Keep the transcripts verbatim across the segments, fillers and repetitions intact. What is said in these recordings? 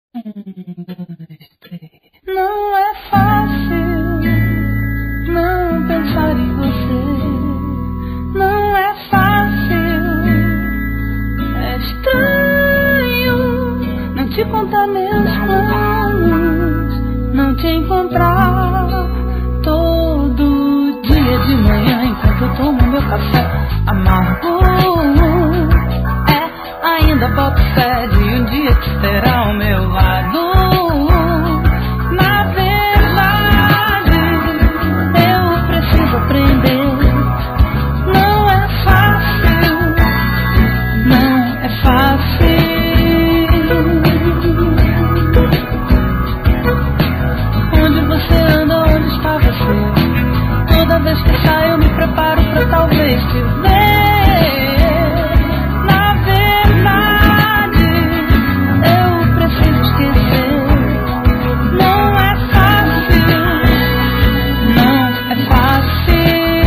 Um, dois, três. Não é fácil não pensar em você. Não é fácil. É estranho não te contar meus planos, não te encontrar todo dia de manhã enquanto eu tomo meu café amargo. É, ainda boto fé de um dia te ter ao meu lado. Na verdade, eu preciso aprender. Não é fácil, não é fácil. Onde você anda, onde está você? Toda vez que saio eu me preparo pra talvez te ver. Na verdade, eu preciso esquecer. Não é fácil, não é fácil.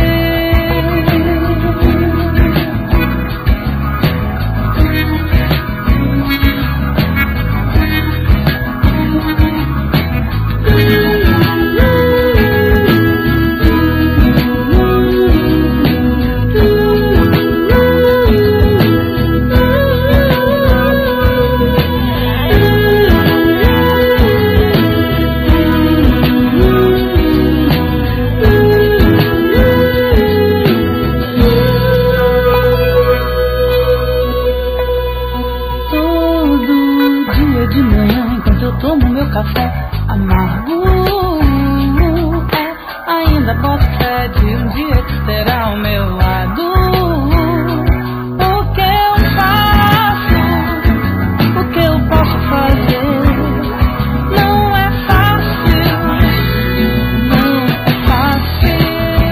De manhã, enquanto eu tomo meu café amargo, é, ainda boto fé de um dia te ter ao meu lado. O que eu faço, o que eu posso fazer? Não é fácil, não é fácil.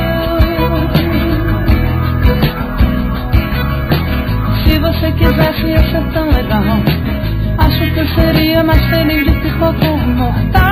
Se você quisesse ia ser tão legal. Acho que eu seria mais feliz do que qualquer mortal.